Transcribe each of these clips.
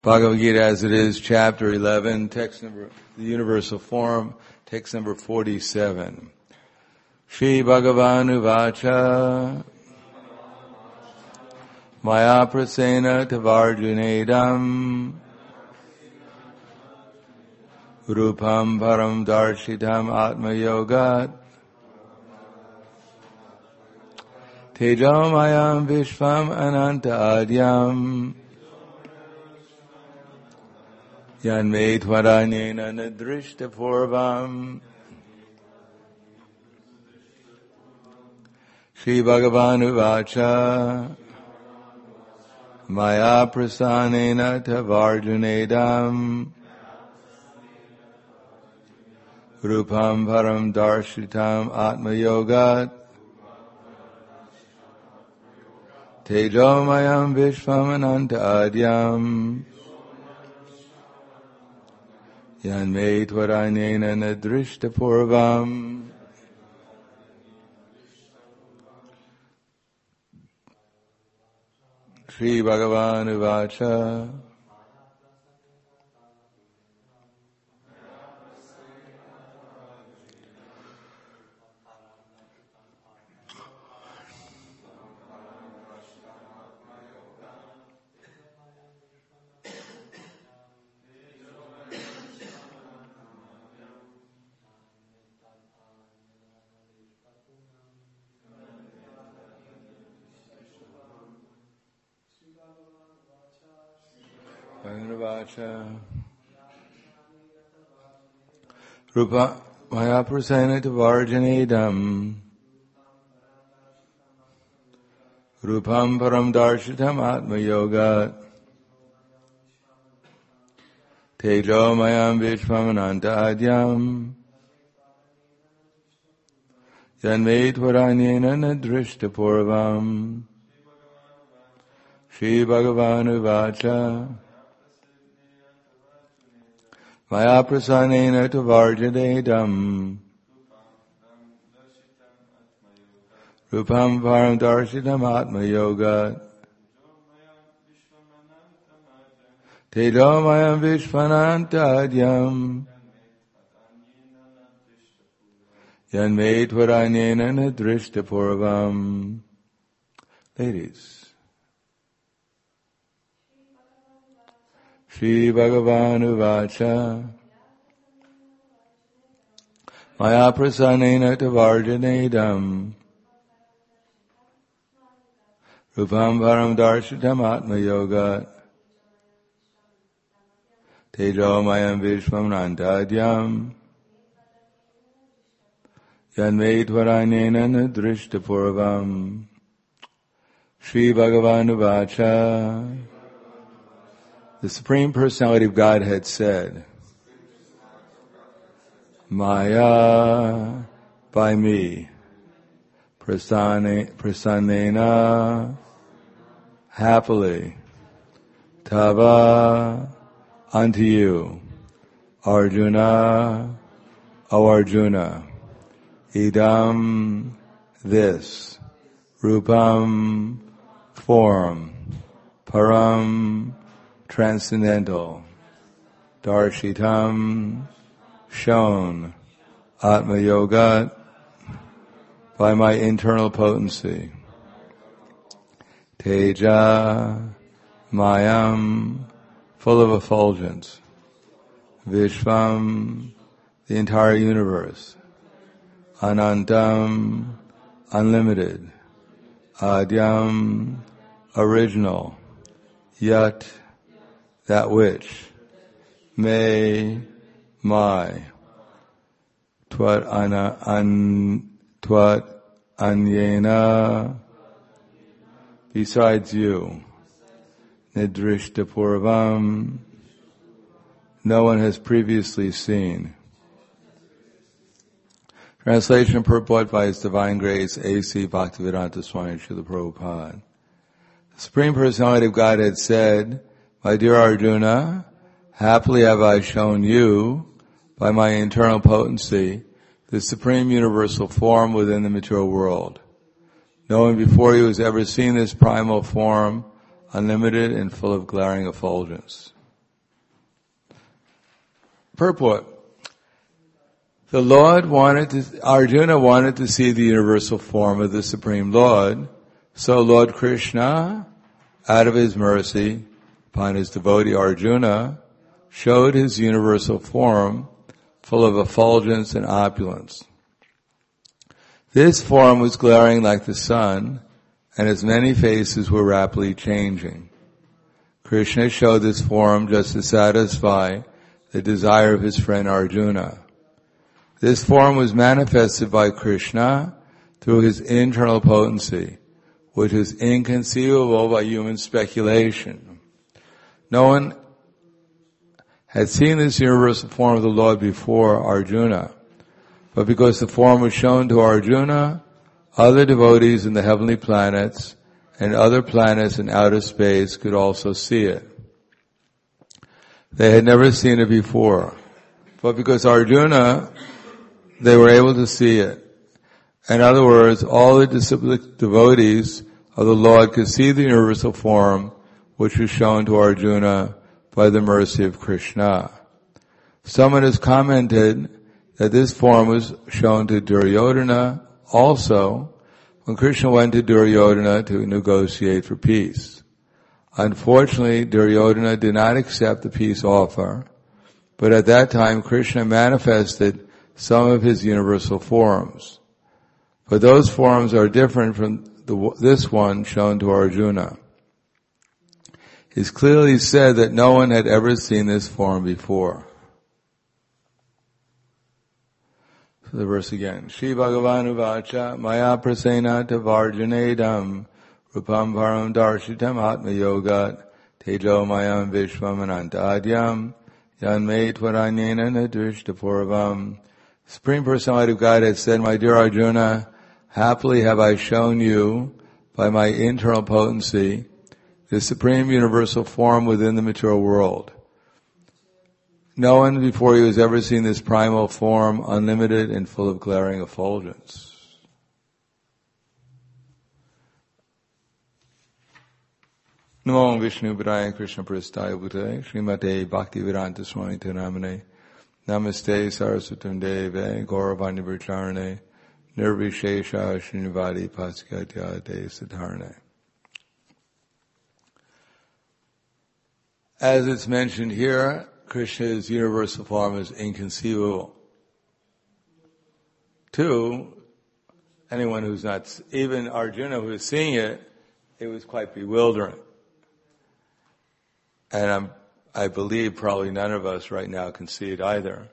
Bhagavad Gita as it is, chapter 11, text number, the universal form, text number 47. Shri Bhagavanu Vacha Maya Prasena Tavarjunedam Rupam Param Darshitam Atma Yogat Tejomayam Vishvam Ananta Adyam Yanme Tvaranyena Nadrishta Purvam Shri Bhagavanu Vacha Maya Prasanena Tavarjunedam Rupam Param Darshitam Atma Yogat Tejomayam Vishvam Ananta Adyam Yanme Tvaranyena Nadrishta Purvam Shri Bhagavanu Vacha Rupa Maya Prasena Tavarjanedam Rupam Param Darshitam Atma Yoga Tejo Mayam Vishvamananta Adyam Janme Tvaranyena Nadrishta Purvam Shri Bhagavanu Vacha Maya Prasanena Tavarjanedam Rupam Param Darshitam Atma Yoga Tejomayam Vishvananta Adyam Yanme Tvaranyena Nadrishta Purvam. Ladies. Shri Bhagavanu Vacha Maya Prasanena Tavarjanedam Rupam Param Darshitam Atma Yoga Tejomayam Vishvamananta Adyam Yanme Tvaranyena Nadrishta Purvam. Shri Bhagavanu Vacha. The Supreme Personality of Godhead said, Maya, by me, prasanena, happily, tava, unto you, Arjuna, O Arjuna, idam, this, rupam, form, param, transcendental, darshitam, shown, atma yoga, by my internal potency, teja, mayam, full of effulgence, vishvam, the entire universe, anantam, unlimited, adyam, original, yat, that which, may, my, twat anyena, besides you, nidrishta purvam, no one has previously seen. Translation and purport by His Divine Grace, A.C. Bhaktivedanta Swami Srila Prabhupada. The Supreme Personality of Godhead said, my dear Arjuna, happily have I shown you, by my internal potency, the supreme universal form within the material world. No one before you has ever seen this primal form, unlimited and full of glaring effulgence. Purport. Arjuna wanted to see the universal form of the Supreme Lord, so Lord Krishna, out of his mercy upon his devotee Arjuna, showed his universal form full of effulgence and opulence. This form was glaring like the sun, and its many faces were rapidly changing. Krishna showed this form just to satisfy the desire of his friend Arjuna. This form was manifested by Krishna through his internal potency, which is inconceivable by human speculation. No one had seen this universal form of the Lord before Arjuna, but because the form was shown to Arjuna, other devotees in the heavenly planets and other planets in outer space could also see it. They had never seen it before, but because Arjuna, they were able to see it. In other words, all the disciplic devotees of the Lord could see the universal form which was shown to Arjuna by the mercy of Krishna. Someone has commented that this form was shown to Duryodhana also when Krishna went to Duryodhana to negotiate for peace. Unfortunately, Duryodhana did not accept the peace offer, but at that time Krishna manifested some of his universal forms. But those forms are different from this one shown to Arjuna. It's clearly said that no one had ever seen this form before. So the verse again. Shri Bhagavan Uvacha Maya Prasena Tavarjanedam Rupam Param Darshitam Atma Yogat Tejo Mayam Vishwam Anantadyam Yanme Tvaranyena Nadrishtapurvam. Supreme Personality of Godhead said, my dear Arjuna, happily have I shown you by my internal potency the supreme universal form within the material world. No one before you has ever seen this primal form, unlimited and full of glaring effulgence. Namo Vishnu Padaya Krishna Prastaya Bhutale Srimate Bhaktivedanta Swami Namane Namaste Saraswatam Deve Gauravanya Vracharane Nirvishesha Srinivadi Pasikatya De Siddharane. As it's mentioned here, Krishna's universal form is inconceivable. To anyone who's not, even Arjuna who is seeing it, it was quite bewildering. And I believe probably none of us right now can see it either.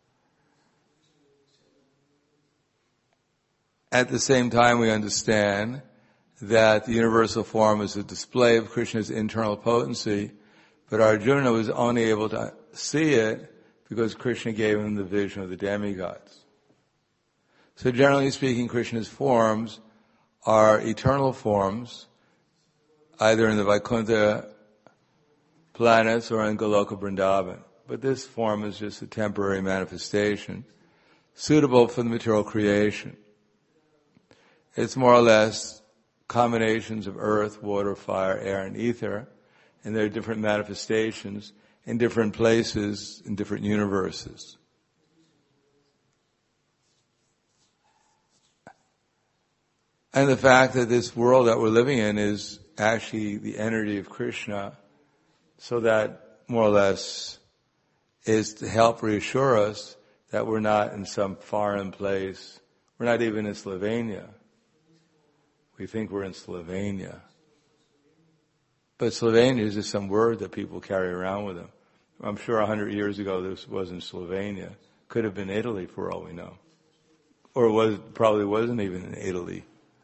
At the same time, we understand that the universal form is a display of Krishna's internal potency, but Arjuna was only able to see it because Krishna gave him the vision of the demigods. So generally speaking, Krishna's forms are eternal forms, either in the Vaikuntha planets or in Goloka Vrindavan. But this form is just a temporary manifestation, suitable for the material creation. It's more or less combinations of earth, water, fire, air, and ether, and there are different manifestations in different places, in different universes. And the fact that this world that we're living in is actually the energy of Krishna, so that more or less is to help reassure us that we're not in some foreign place. We're not even in Slovenia. We think we're in Slovenia. But Slovenia is just some word that people carry around with them. I'm sure 100 years ago this wasn't Slovenia. Could have been Italy for all we know. Or probably wasn't even in Italy.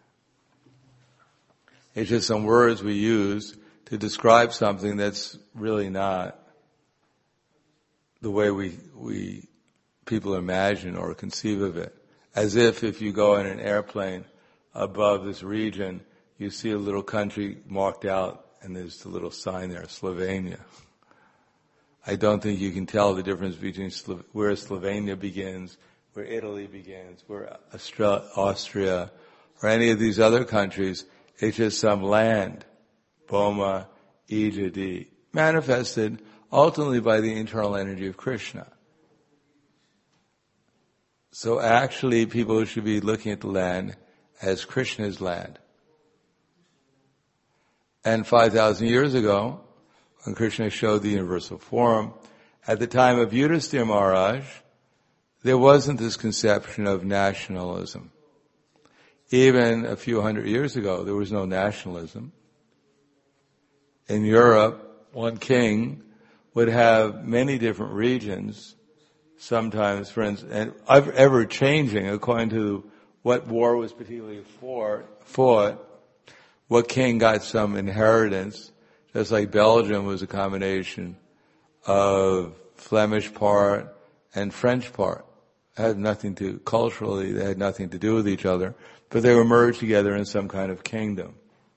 It's just some words we use to describe something that's really not the way we people imagine or conceive of it. As if you go in an airplane above this region, you see a little country marked out and there's the little sign there, Slovenia. I don't think you can tell the difference between where Slovenia begins, where Italy begins, where Austria, or any of these other countries. It's just some land, Boma, Ijadi, manifested ultimately by the internal energy of Krishna. So actually people should be looking at the land as Krishna's land. And 5,000 years ago, when Krishna showed the universal form, at the time of Yudhisthira Maharaj, there wasn't this conception of nationalism. Even a few hundred years ago, there was no nationalism. In Europe, one king would have many different regions, sometimes, for instance, and ever changing according to what war was particularly fought, what king got some inheritance, just like Belgium was a combination of Flemish part and French part. Culturally, they had nothing to do with each other, but they were merged together in some kind of kingdom.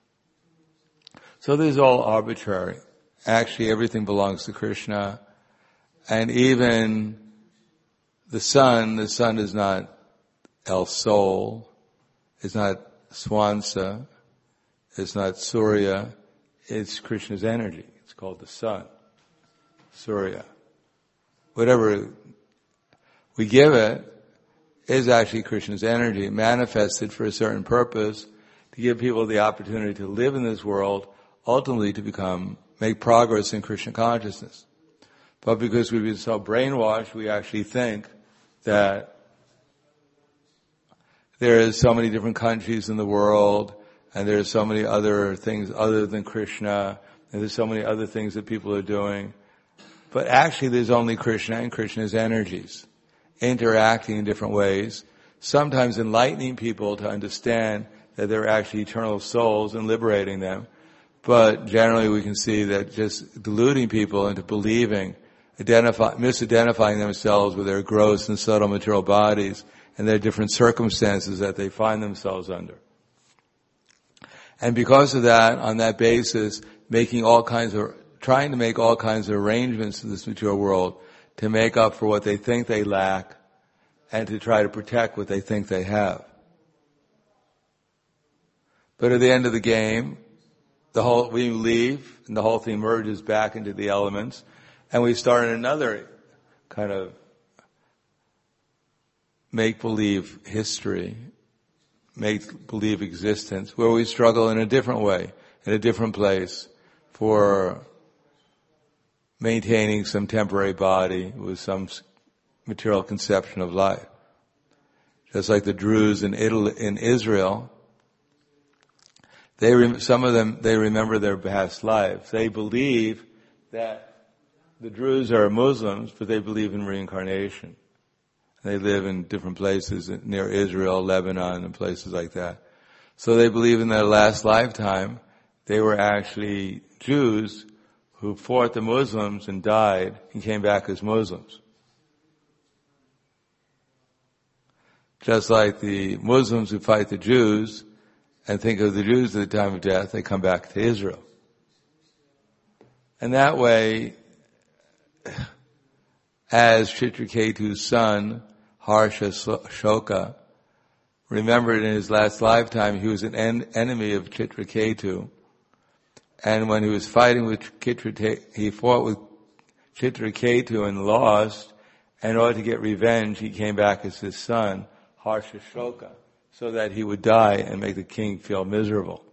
So this is all arbitrary. Actually, everything belongs to Krishna. And even the sun is not El Sol, it's not Swansa, it's not Surya, it's Krishna's energy. It's called the sun, Surya. Whatever we give it is actually Krishna's energy, manifested for a certain purpose, to give people the opportunity to live in this world, ultimately to make progress in Krishna consciousness. But because we've been so brainwashed, we actually think that there is so many different countries in the world, and there's so many other things other than Krishna, and there's so many other things that people are doing. But actually there's only Krishna and Krishna's energies interacting in different ways, sometimes enlightening people to understand that they're actually eternal souls and liberating them. But generally we can see that just deluding people into believing, misidentifying themselves with their gross and subtle material bodies and their different circumstances that they find themselves under. And because of that, on that basis, trying to make all kinds of arrangements in this material world to make up for what they think they lack and to try to protect what they think they have. But at the end of the game, we leave and the whole thing merges back into the elements, and we start another kind of make-believe history, make-believe existence, where we struggle in a different way, in a different place, for maintaining some temporary body with some material conception of life. Just like the Druze in Israel, some of them remember their past lives. They believe that the Druze are Muslims, but they believe in reincarnation. They live in different places near Israel, Lebanon, and places like that. So they believe in their last lifetime, they were actually Jews who fought the Muslims and died and came back as Muslims. Just like the Muslims who fight the Jews and think of the Jews at the time of death, they come back to Israel. And that way, as Chitraketu's son, Harsha Shoka, remembered in his last lifetime, he was an enemy of Chitraketu. And when he was fighting with he fought with Chitraketu and lost. And in order to get revenge, he came back as his son, Harsha Shoka, so that he would die and make the king feel miserable.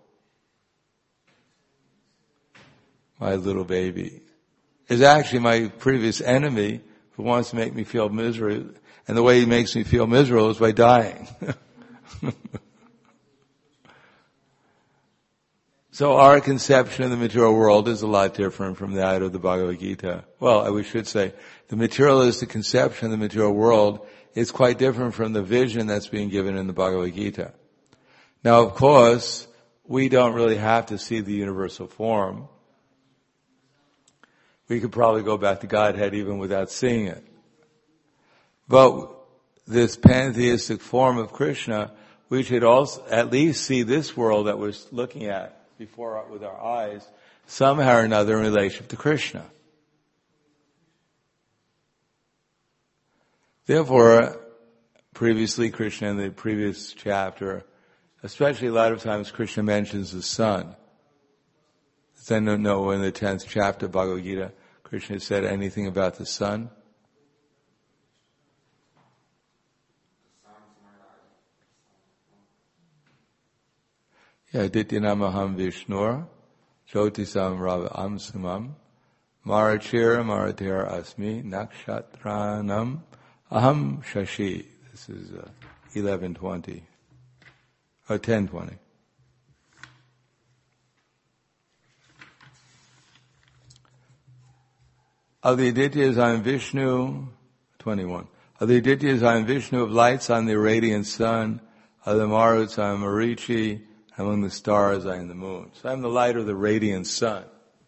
My little baby is actually my previous enemy who wants to make me feel miserable. And the way he makes me feel miserable is by dying. So our conception of the material world is a lot different from that of the Bhagavad Gita. Well, we should say the materialistic conception of the material world is quite different from the vision that's being given in the Bhagavad Gita. Now, of course, we don't really have to see the universal form. We could probably go back to Godhead even without seeing it. But this pantheistic form of Krishna, we should also at least see this world that we're looking at with our eyes, somehow or another in relation to Krishna. Therefore, previously Krishna in the previous chapter, especially a lot of times Krishna mentions the sun. Does anyone know in the 10th chapter of Bhagavad Gita, Krishna said anything about the sun? Yeah, Dityanamaham Vishnur, Jyotisam Rava Amsumam, Marachira Maratira Asmi, Nakshatranam Aham Shashi. This is 11:20, or 10:20. Of the Adityas I am Vishnu, 21. Of the Adityas I am Vishnu, of lights I am the radiant sun, of the Maruts I am Marichi, among the stars I am the moon. So I am the light of the radiant sun.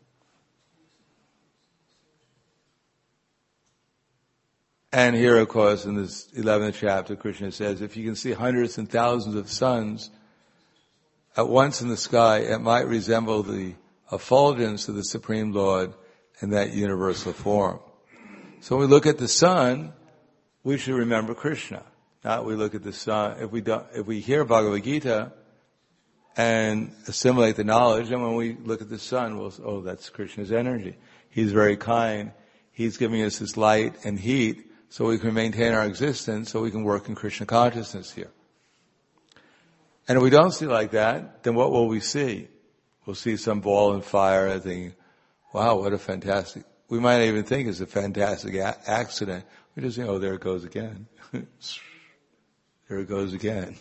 And here, of course, in this 11th chapter, Krishna says, if you can see hundreds and thousands of suns at once in the sky, it might resemble the effulgence of the Supreme Lord in that universal form. So when we look at the sun, we should remember Krishna. Not we look at the sun, if we hear Bhagavad Gita and assimilate the knowledge, and when we look at the sun, we'll say, oh, that's Krishna's energy. He's very kind. He's giving us his light and heat so we can maintain our existence, so we can work in Krishna consciousness here. And if we don't see like that, then what will we see? We'll see some ball and fire and think, wow, what a fantastic, we might even think it's a fantastic accident. We just think, oh, there it goes again. There it goes again.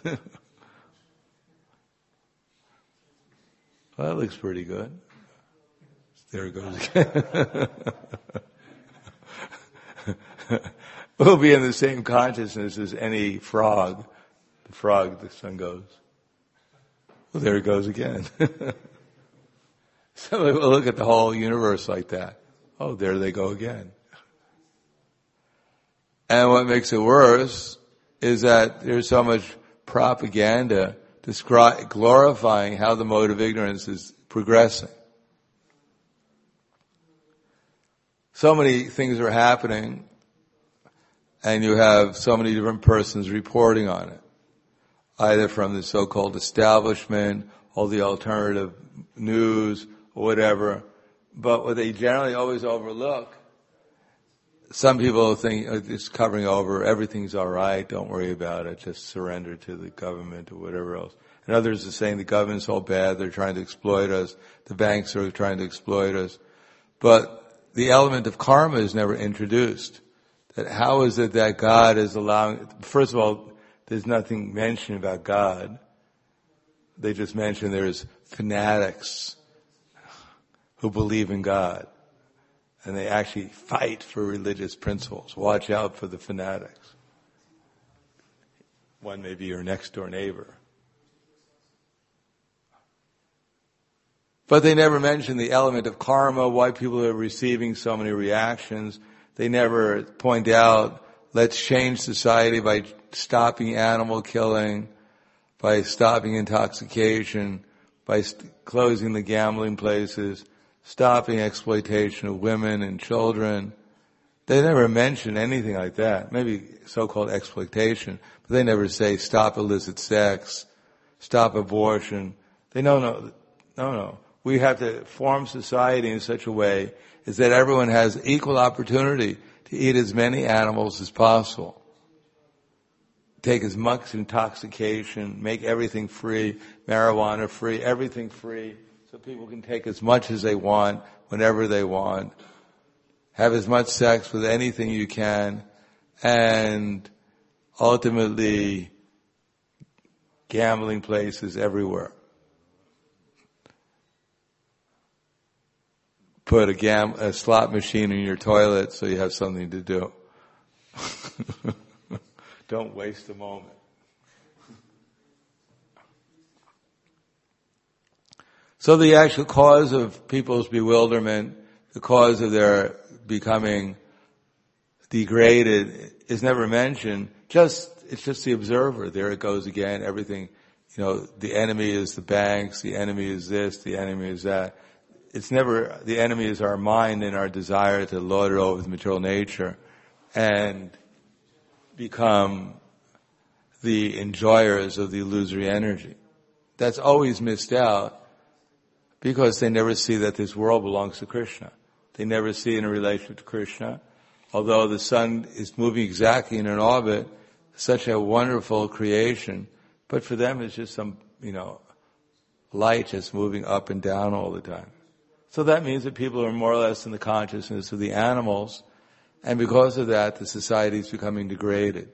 Well, that looks pretty good. There it goes again. We'll be in the same consciousness as any frog. The frog, the sun goes. Well, there it goes again. So we'll look at the whole universe like that. Oh, there they go again. And what makes it worse is that there's so much propaganda glorifying how the mode of ignorance is progressing. So many things are happening, and you have so many different persons reporting on it, either from the so-called establishment, or the alternative news, or whatever. But what they generally always overlook, some people think it's covering over, everything's all right, don't worry about it, just surrender to the government or whatever else. And others are saying the government's all bad, they're trying to exploit us, the banks are trying to exploit us. But the element of karma is never introduced. That how is it that God is allowing, first of all, there's nothing mentioned about God. They just mention there's fanatics who believe in God. And they actually fight for religious principles. Watch out for the fanatics. One may be your next door neighbor. But they never mention the element of karma, why people are receiving so many reactions. They never point out, let's change society by stopping animal killing, by stopping intoxication, by closing the gambling places, stopping exploitation of women and children. They never mention anything like that. Maybe so-called exploitation, but they never say stop illicit sex, stop abortion. They no. We have to form society in such a way is that everyone has equal opportunity to eat as many animals as possible. Take as much intoxication, make everything free, marijuana free, everything free, so people can take as much as they want, whenever they want. Have as much sex with anything you can, and ultimately gambling places everywhere. Put a slot machine in your toilet so you have something to do. Don't waste a moment. So the actual cause of people's bewilderment, the cause of their becoming degraded is never mentioned. It's just the observer. There it goes again. Everything, the enemy is the banks, the enemy is this, the enemy is that. It's never, the enemy is our mind and our desire to lord it over with material nature and become the enjoyers of the illusory energy. That's always missed out because they never see that this world belongs to Krishna. They never see it in a relation to Krishna. Although the sun is moving exactly in an orbit, such a wonderful creation, but for them it's just some, light just moving up and down all the time. So that means that people are more or less in the consciousness of the animals, and because of that, the society is becoming degraded.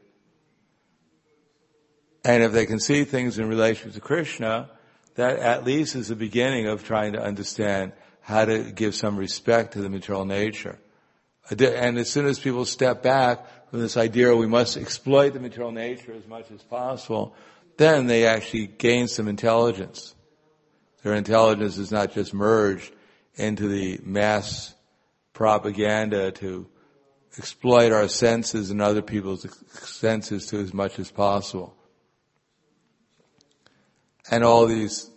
And if they can see things in relation to Krishna, that at least is the beginning of trying to understand how to give some respect to the material nature. And as soon as people step back from this idea we must exploit the material nature as much as possible, then they actually gain some intelligence. Their intelligence is not just merged into the mass propaganda to exploit our senses and other people's senses to as much as possible. And all these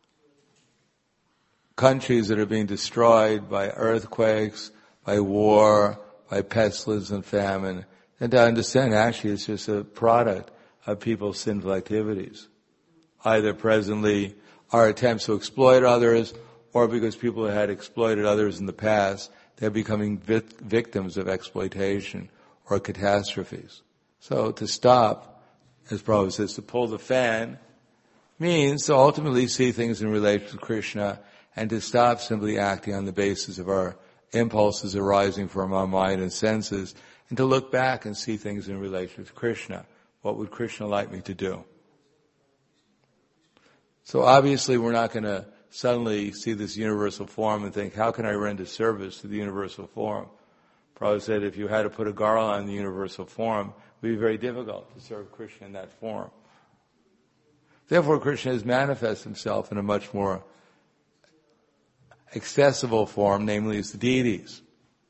countries that are being destroyed by earthquakes, by war, by pestilence and famine, and to understand actually it's just a product of people's sinful activities. Either presently our attempts to exploit others, or because people had exploited others in the past, they're becoming victims of exploitation or catastrophes. So to stop, as Prabhupada says, to pull the fan, means to ultimately see things in relation to Krishna and to stop simply acting on the basis of our impulses arising from our mind and senses, and to look back and see things in relation to Krishna. What would Krishna like me to do? So obviously we're not going to suddenly see this universal form and think, how can I render service to the universal form? Prabhupada said if you had to put a garland on the universal form, it would be very difficult to serve Krishna in that form. Therefore, Krishna has manifested himself in a much more accessible form, namely as the deities.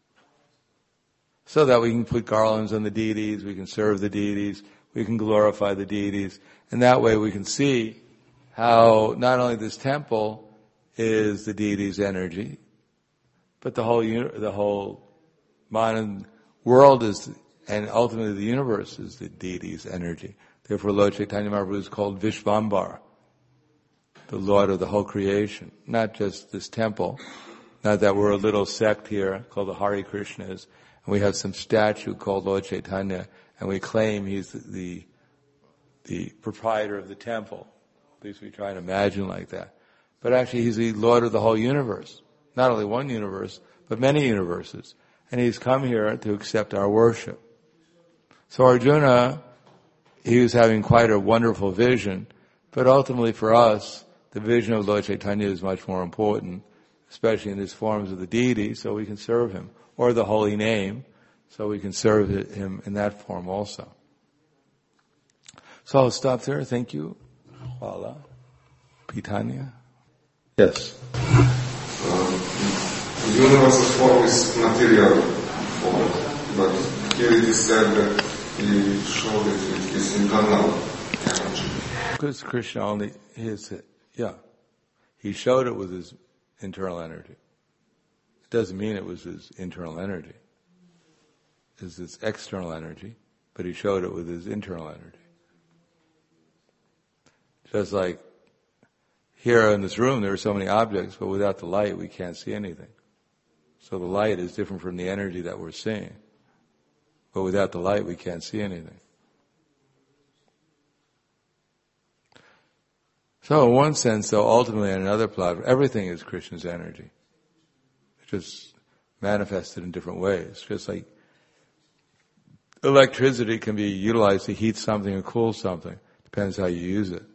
So that we can put garlands on the deities, we can serve the deities, we can glorify the deities, and that way we can see how not only this temple is the deity's energy, but the whole modern world is, and ultimately the universe is the deity's energy. Therefore, Lord Chaitanya Mahaprabhu is called Vishvambar, the Lord of the whole creation, not just this temple. Not that we're a little sect here called the Hare Krishnas, and we have some statue called Lord Chaitanya, and we claim he's the proprietor of the temple. At least we try and imagine like that. But actually he's the Lord of the whole universe. Not only one universe, but many universes. And he's come here to accept our worship. So Arjuna, he was having quite a wonderful vision, but ultimately for us, the vision of Lord Chaitanya is much more important, especially in his forms of the deity, so we can serve him, or the holy name, so we can serve him in that form also. So I'll stop there. Thank you. Hvala. Pitanya? Yes. The universal form is material form, but here it is said that he showed it with his internal energy. Because Krishna only, he showed it with his internal energy. It doesn't mean it was his internal energy. It's his external energy, but he showed it with his internal energy. Just like here in this room, there are so many objects, but without the light, we can't see anything. So the light is different from the energy that we're seeing. But without the light, we can't see anything. So in one sense, though, ultimately on another plot, everything is Krishna's energy. It's just manifested in different ways. Just like electricity can be utilized to heat something or cool something. Depends how you use it.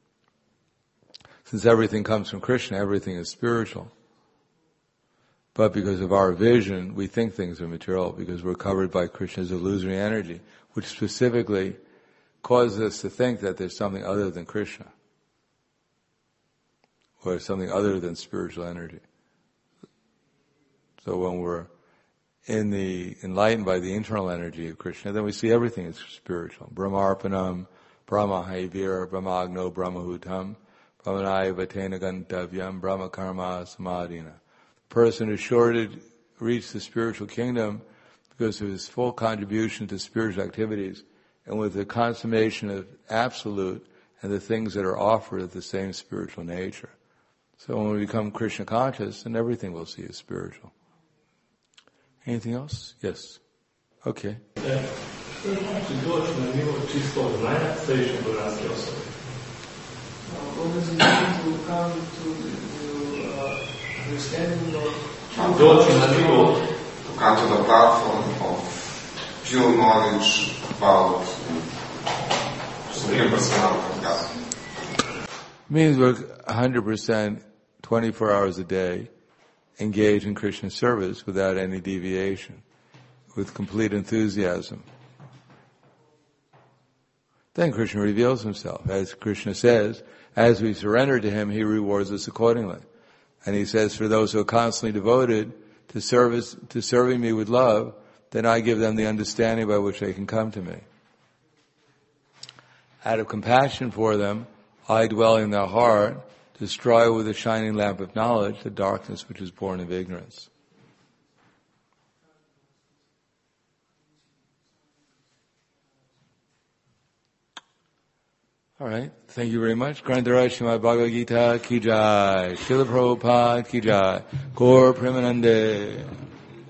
Since everything comes from Krishna, everything is spiritual. But because of our vision, we think things are material because we're covered by Krishna's illusory energy, which specifically causes us to think that there's something other than Krishna, or something other than spiritual energy. So when we're enlightened by the internal energy of Krishna, then we see everything as spiritual. Brahmarpanam, Brahmahavir, Brahmagno, Brahmahutam, Brahmanaya Vatena Gantavyam, Brahma Karma Samadhina. The person who's sure to reach the spiritual kingdom because of his full contribution to spiritual activities and with the consummation of absolute and the things that are offered of the same spiritual nature. So when we become Krishna conscious, then everything we'll see is spiritual. Anything else? Yes. Okay. what does it mean to come to understanding of to come to the platform of pure knowledge about Supreme Personality of God? Means we're 100%, 24 hours a day, engaged in Krishna service without any deviation, with complete enthusiasm. Then Krishna reveals himself. As Krishna says, as we surrender to him, he rewards us accordingly. And he says, for those who are constantly devoted to serving me with love, then I give them the understanding by which they can come to me. Out of compassion for them, I dwell in their heart, destroy with a shining lamp of knowledge the darkness which is born of ignorance. All right. Thank you very much. Grantaraj Srimad Bhagavad Gita ki jai. Srila Prabhupada ki jai. Gaur Premanande.